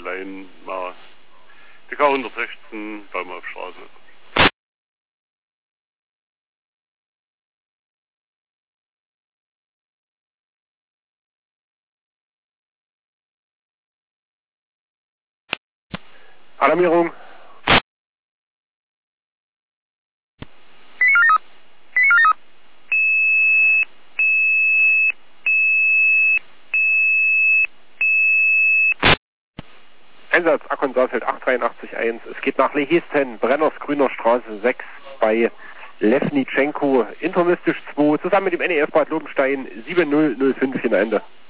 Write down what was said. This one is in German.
Leinmaß. DK 116, Baumhofstraße. Alarmierung. Einsatz, Akkon Saalfeld 883-1. Es geht nach Lehesten, Brennersgrüner Straße 6 bei Levnitschenko, intermistisch 2, zusammen mit dem NEF Bad Lobenstein 7005 Ende.